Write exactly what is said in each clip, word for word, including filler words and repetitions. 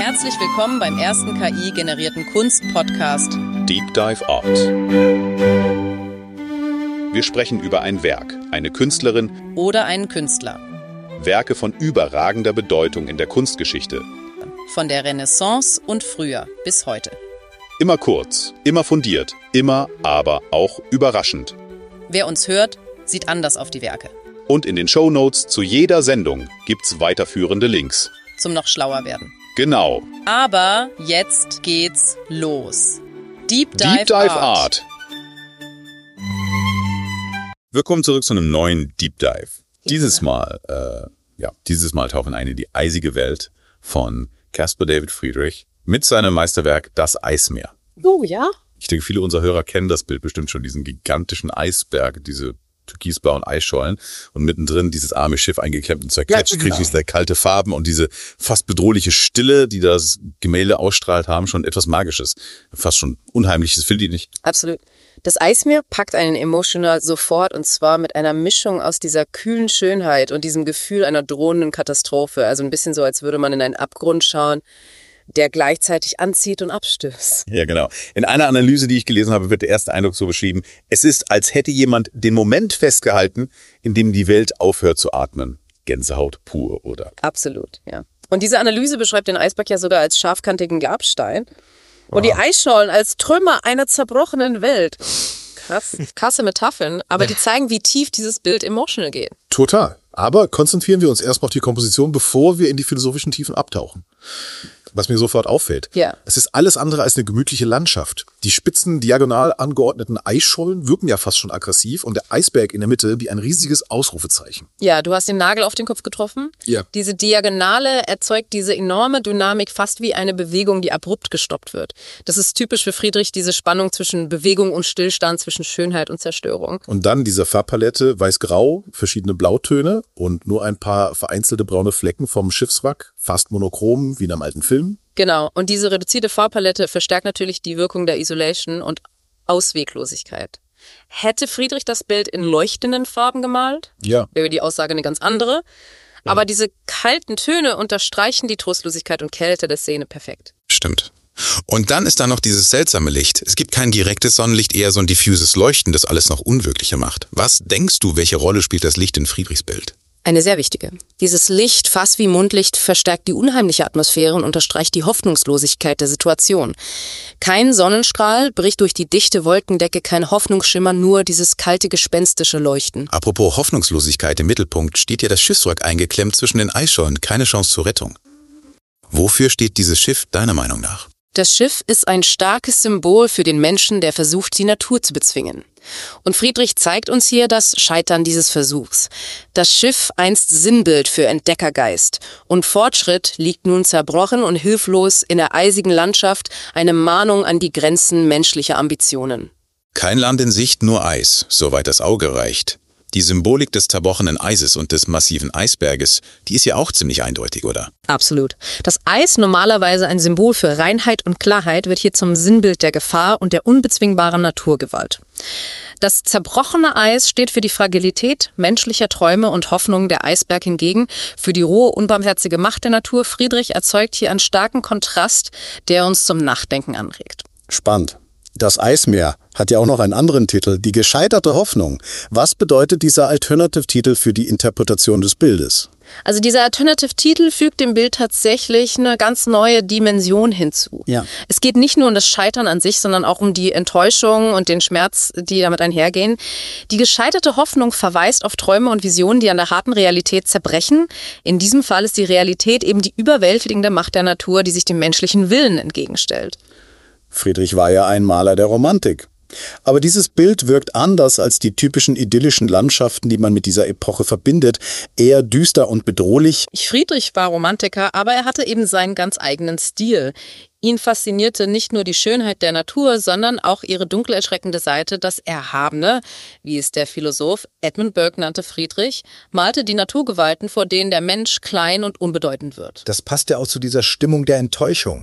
Herzlich willkommen beim ersten K I-generierten Kunst-Podcast Deep Dive Art. Wir sprechen über ein Werk, eine Künstlerin oder einen Künstler. Werke von überragender Bedeutung in der Kunstgeschichte. Von der Renaissance und früher bis heute. Immer kurz, immer fundiert, immer, aber auch überraschend. Wer uns hört, sieht anders auf die Werke. Und in den Shownotes zu jeder Sendung gibt's weiterführende Links. Zum noch schlauer werden. Genau. Aber jetzt geht's los. Deep Dive, Deep Dive Art. Art. Willkommen zurück zu einem neuen Deep Dive. Dieses Mal, äh, ja, dieses Mal tauchen ein in die eisige Welt von Caspar David Friedrich mit seinem Meisterwerk Das Eismeer. Oh ja? Ich denke, viele unserer Hörer kennen das Bild bestimmt schon, diesen gigantischen Eisberg, diese türkisblauen Eisschollen und mittendrin dieses arme Schiff eingeklemmt und zerquetscht, Ja, genau. kriegt diese kalte Farben und diese fast bedrohliche Stille, die das Gemälde ausstrahlt, haben schon etwas Magisches. Fast schon Unheimliches, findet ihr nicht? Absolut. Das Eismeer packt einen emotional sofort, und zwar mit einer Mischung aus dieser kühlen Schönheit und diesem Gefühl einer drohenden Katastrophe. Also ein bisschen so, als würde man in einen Abgrund schauen, der gleichzeitig anzieht und abstößt. Ja, genau. In einer Analyse, die ich gelesen habe, wird der erste Eindruck so beschrieben: Es ist, als hätte jemand den Moment festgehalten, in dem die Welt aufhört zu atmen. Gänsehaut pur, oder? Absolut, ja. Und diese Analyse beschreibt den Eisberg ja sogar als scharfkantigen Grabstein und die Eisschollen als Trümmer einer zerbrochenen Welt. Krass, krasse Metaphern, aber die zeigen, wie tief dieses Bild emotional geht. Total. Aber konzentrieren wir uns erstmal auf die Komposition, bevor wir in die philosophischen Tiefen abtauchen. Was mir sofort auffällt. Ja. Es ist alles andere als eine gemütliche Landschaft. Die spitzen, diagonal angeordneten Eisschollen wirken ja fast schon aggressiv und der Eisberg in der Mitte wie ein riesiges Ausrufezeichen. Ja, du hast den Nagel auf den Kopf getroffen. Ja. Diese Diagonale erzeugt diese enorme Dynamik, fast wie eine Bewegung, die abrupt gestoppt wird. Das ist typisch für Friedrich, diese Spannung zwischen Bewegung und Stillstand, zwischen Schönheit und Zerstörung. Und dann diese Farbpalette weiß-grau, verschiedene Blautöne und nur ein paar vereinzelte braune Flecken vom Schiffswrack, fast monochrom wie in einem alten Film. Genau, und diese reduzierte Farbpalette verstärkt natürlich die Wirkung der Isolation und Ausweglosigkeit. Hätte Friedrich das Bild in leuchtenden Farben gemalt, Ja. wäre die Aussage eine ganz andere. Aber diese kalten Töne unterstreichen die Trostlosigkeit und Kälte der Szene perfekt. Stimmt. Und dann ist da noch dieses seltsame Licht. Es gibt kein direktes Sonnenlicht, eher so ein diffuses Leuchten, das alles noch unwirklicher macht. Was denkst du, welche Rolle spielt das Licht in Friedrichs Bild? Eine sehr wichtige. Dieses Licht, fast wie Mundlicht, verstärkt die unheimliche Atmosphäre und unterstreicht die Hoffnungslosigkeit der Situation. Kein Sonnenstrahl bricht durch die dichte Wolkendecke, kein Hoffnungsschimmer, nur dieses kalte, gespenstische Leuchten. Apropos Hoffnungslosigkeit, im Mittelpunkt steht ja das Schiffswrack eingeklemmt zwischen den Eisschollen, keine Chance zur Rettung. Wofür steht dieses Schiff deiner Meinung nach? Das Schiff ist ein starkes Symbol für den Menschen, der versucht, die Natur zu bezwingen. Und Friedrich zeigt uns hier das Scheitern dieses Versuchs. Das Schiff, einst Sinnbild für Entdeckergeist. Und Fortschritt liegt nun zerbrochen und hilflos in der eisigen Landschaft, eine Mahnung an die Grenzen menschlicher Ambitionen. Kein Land in Sicht, nur Eis, soweit das Auge reicht. Die Symbolik des zerbrochenen Eises und des massiven Eisberges, die ist ja auch ziemlich eindeutig, oder? Absolut. Das Eis, normalerweise ein Symbol für Reinheit und Klarheit, wird hier zum Sinnbild der Gefahr und der unbezwingbaren Naturgewalt. Das zerbrochene Eis steht für die Fragilität menschlicher Träume und Hoffnungen, der Eisberg hingegen für die rohe, unbarmherzige Macht der Natur. Friedrich erzeugt hier einen starken Kontrast, der uns zum Nachdenken anregt. Spannend. Das Eismeer hat ja auch noch einen anderen Titel, die gescheiterte Hoffnung. Was bedeutet dieser Alternative-Titel für die Interpretation des Bildes? Also dieser Alternative-Titel fügt dem Bild tatsächlich eine ganz neue Dimension hinzu. Ja. Es geht nicht nur um das Scheitern an sich, sondern auch um die Enttäuschung und den Schmerz, die damit einhergehen. Die gescheiterte Hoffnung verweist auf Träume und Visionen, die an der harten Realität zerbrechen. In diesem Fall ist die Realität eben die überwältigende Macht der Natur, die sich dem menschlichen Willen entgegenstellt. Friedrich war ja ein Maler der Romantik. Aber dieses Bild wirkt anders als die typischen idyllischen Landschaften, die man mit dieser Epoche verbindet, eher düster und bedrohlich. Friedrich war Romantiker, aber er hatte eben seinen ganz eigenen Stil. Ihn faszinierte nicht nur die Schönheit der Natur, sondern auch ihre dunkle, erschreckende Seite, das Erhabene, wie es der Philosoph Edmund Burke nannte. Friedrich malte die Naturgewalten, vor denen der Mensch klein und unbedeutend wird. Das passt ja auch zu dieser Stimmung der Enttäuschung.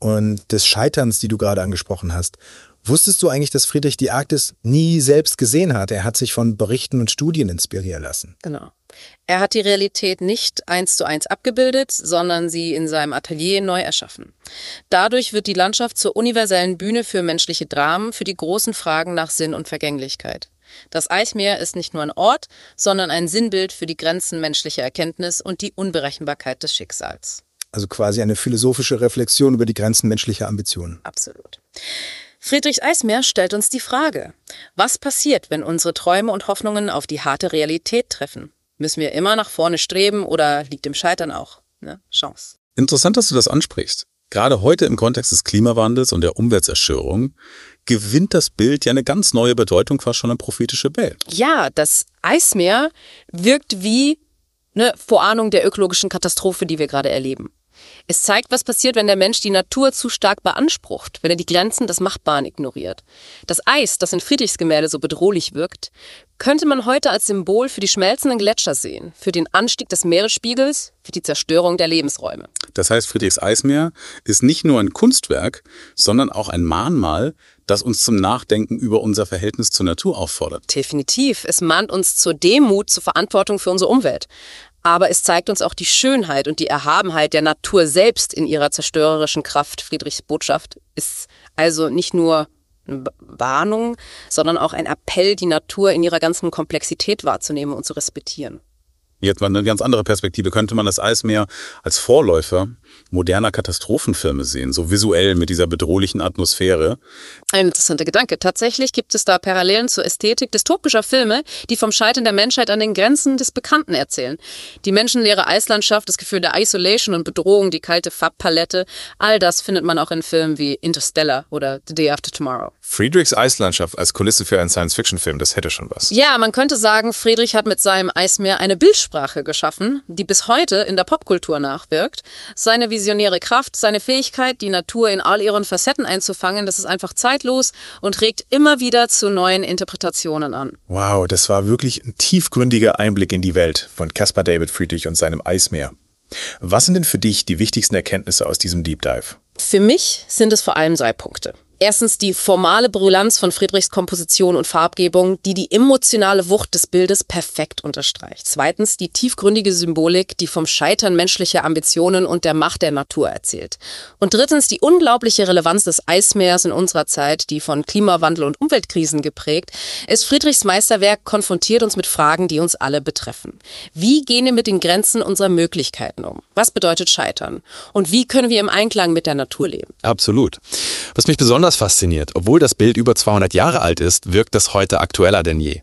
und des Scheiterns, die du gerade angesprochen hast. Wusstest du eigentlich, dass Friedrich die Arktis nie selbst gesehen hat? Er hat sich von Berichten und Studien inspirieren lassen. Genau. Er hat die Realität nicht eins zu eins abgebildet, sondern sie in seinem Atelier neu erschaffen. Dadurch wird die Landschaft zur universellen Bühne für menschliche Dramen, für die großen Fragen nach Sinn und Vergänglichkeit. Das Eismeer ist nicht nur ein Ort, sondern ein Sinnbild für die Grenzen menschlicher Erkenntnis und die Unberechenbarkeit des Schicksals. Also quasi eine philosophische Reflexion über die Grenzen menschlicher Ambitionen. Absolut. Friedrichs Eismeer stellt uns die Frage, was passiert, wenn unsere Träume und Hoffnungen auf die harte Realität treffen? Müssen wir immer nach vorne streben oder liegt im Scheitern auch eine Chance? Interessant, dass du das ansprichst. Gerade heute im Kontext des Klimawandels und der Umweltzerstörung gewinnt das Bild ja eine ganz neue Bedeutung, fast schon eine prophetische Welt. Ja, das Eismeer wirkt wie eine Vorahnung der ökologischen Katastrophe, die wir gerade erleben. Es zeigt, was passiert, wenn der Mensch die Natur zu stark beansprucht, wenn er die Grenzen des Machbaren ignoriert. Das Eis, das in Friedrichs Gemälde so bedrohlich wirkt, könnte man heute als Symbol für die schmelzenden Gletscher sehen, für den Anstieg des Meeresspiegels, für die Zerstörung der Lebensräume. Das heißt, Friedrichs Eismeer ist nicht nur ein Kunstwerk, sondern auch ein Mahnmal, das uns zum Nachdenken über unser Verhältnis zur Natur auffordert. Definitiv. Es mahnt uns zur Demut, zur Verantwortung für unsere Umwelt. Aber es zeigt uns auch die Schönheit und die Erhabenheit der Natur selbst in ihrer zerstörerischen Kraft. Friedrichs Botschaft ist also nicht nur eine Warnung, sondern auch ein Appell, die Natur in ihrer ganzen Komplexität wahrzunehmen und zu respektieren. Jetzt mal eine ganz andere Perspektive. Könnte man das Eismeer als Vorläufer moderner Katastrophenfilme sehen, so visuell mit dieser bedrohlichen Atmosphäre? Ein interessanter Gedanke. Tatsächlich gibt es da Parallelen zur Ästhetik dystopischer Filme, die vom Scheitern der Menschheit an den Grenzen des Bekannten erzählen. Die menschenleere Eislandschaft, das Gefühl der Isolation und Bedrohung, die kalte Farbpalette, all das findet man auch in Filmen wie Interstellar oder The Day After Tomorrow. Friedrichs Eislandschaft als Kulisse für einen Science-Fiction-Film, das hätte schon was. Ja, man könnte sagen, Friedrich hat mit seinem Eismeer eine Bildsprache geschaffen, die bis heute in der Popkultur nachwirkt. Seine visionäre Kraft, seine Fähigkeit, die Natur in all ihren Facetten einzufangen, das ist einfach zeitlos und regt immer wieder zu neuen Interpretationen an. Wow, das war wirklich ein tiefgründiger Einblick in die Welt von Caspar David Friedrich und seinem Eismeer. Was sind denn für dich die wichtigsten Erkenntnisse aus diesem Deep Dive? Für mich sind es vor allem drei Punkte. Erstens die formale Brillanz von Friedrichs Komposition und Farbgebung, die die emotionale Wucht des Bildes perfekt unterstreicht. Zweitens die tiefgründige Symbolik, die vom Scheitern menschlicher Ambitionen und der Macht der Natur erzählt. Und drittens die unglaubliche Relevanz des Eismeers in unserer Zeit, die von Klimawandel und Umweltkrisen geprägt ist. Friedrichs Meisterwerk konfrontiert uns mit Fragen, die uns alle betreffen. Wie gehen wir mit den Grenzen unserer Möglichkeiten um? Was bedeutet Scheitern? Und wie können wir im Einklang mit der Natur leben? Absolut. Was mich besonders fasziniert, obwohl das Bild über zweihundert Jahre alt ist, wirkt es heute aktueller denn je.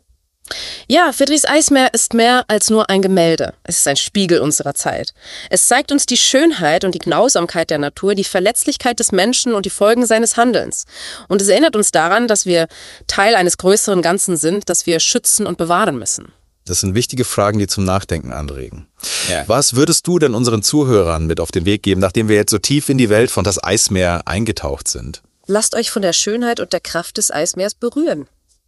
Ja, Friedrichs Eismeer ist mehr als nur ein Gemälde. Es ist ein Spiegel unserer Zeit. Es zeigt uns die Schönheit und die Grausamkeit der Natur, die Verletzlichkeit des Menschen und die Folgen seines Handelns. Und es erinnert uns daran, dass wir Teil eines größeren Ganzen sind, das wir schützen und bewahren müssen. Das sind wichtige Fragen, die zum Nachdenken anregen. Ja. Was würdest du denn unseren Zuhörern mit auf den Weg geben, nachdem wir jetzt so tief in die Welt von das Eismeer eingetaucht sind? Lasst euch von der Schönheit und der Kraft des Eismeers berühren.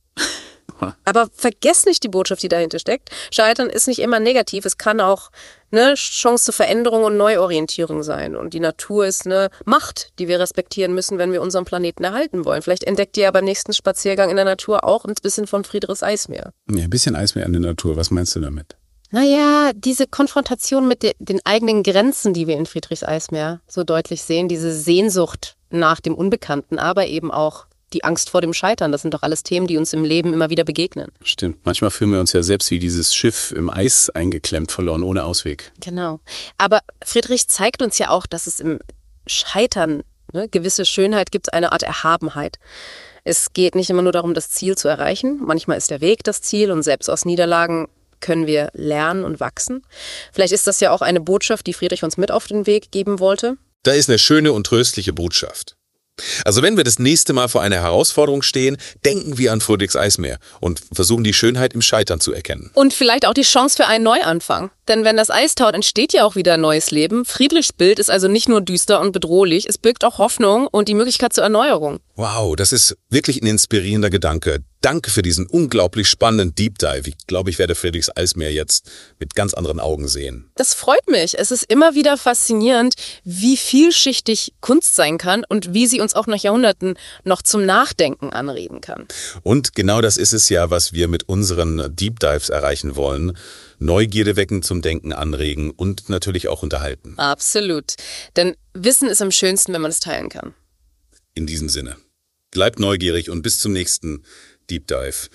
Aber vergesst nicht die Botschaft, die dahinter steckt. Scheitern ist nicht immer negativ. Es kann auch eine Chance zur Veränderung und Neuorientierung sein. Und die Natur ist eine Macht, die wir respektieren müssen, wenn wir unseren Planeten erhalten wollen. Vielleicht entdeckt ihr ja beim nächsten Spaziergang in der Natur auch ein bisschen von Friedrichs Eismeer. Ja, ein bisschen Eismeer in der Natur. Was meinst du damit? Naja, diese Konfrontation mit de- den eigenen Grenzen, die wir in Friedrichs Eismeer so deutlich sehen, diese Sehnsucht nach dem Unbekannten, aber eben auch die Angst vor dem Scheitern, das sind doch alles Themen, die uns im Leben immer wieder begegnen. Stimmt. Manchmal fühlen wir uns ja selbst wie dieses Schiff im Eis eingeklemmt, verloren, ohne Ausweg. Genau. Aber Friedrich zeigt uns ja auch, dass es im Scheitern ne, gewisse Schönheit gibt, eine Art Erhabenheit. Es geht nicht immer nur darum, das Ziel zu erreichen. Manchmal ist der Weg das Ziel und selbst aus Niederlagen können wir lernen und wachsen. Vielleicht ist das ja auch eine Botschaft, die Friedrich uns mit auf den Weg geben wollte. Da ist eine schöne und tröstliche Botschaft. Also wenn wir das nächste Mal vor einer Herausforderung stehen, denken wir an Friedrichs Eismeer und versuchen die Schönheit im Scheitern zu erkennen. Und vielleicht auch die Chance für einen Neuanfang. Denn wenn das Eis taut, entsteht ja auch wieder ein neues Leben. Friedrichs Bild ist also nicht nur düster und bedrohlich, es birgt auch Hoffnung und die Möglichkeit zur Erneuerung. Wow, das ist wirklich ein inspirierender Gedanke. Danke für diesen unglaublich spannenden Deep Dive. Ich glaube, ich werde Friedrichs Eismeer jetzt mit ganz anderen Augen sehen. Das freut mich. Es ist immer wieder faszinierend, wie vielschichtig Kunst sein kann und wie sie uns auch nach Jahrhunderten noch zum Nachdenken anregen kann. Und genau das ist es ja, was wir mit unseren Deep Dives erreichen wollen. Neugierde wecken, zum Denken anregen und natürlich auch unterhalten. Absolut. Denn Wissen ist am schönsten, wenn man es teilen kann. In diesem Sinne. Bleibt neugierig und bis zum nächsten Deep Dive.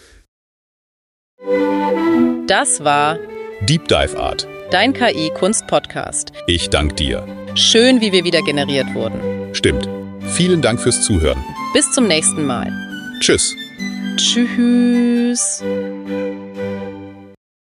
Das war Deep Dive Art. dein K I-Kunst-Podcast. Ich danke dir. Schön, wie wir wieder generiert wurden. Stimmt. Vielen Dank fürs Zuhören. Bis zum nächsten Mal. Tschüss. Tschüss.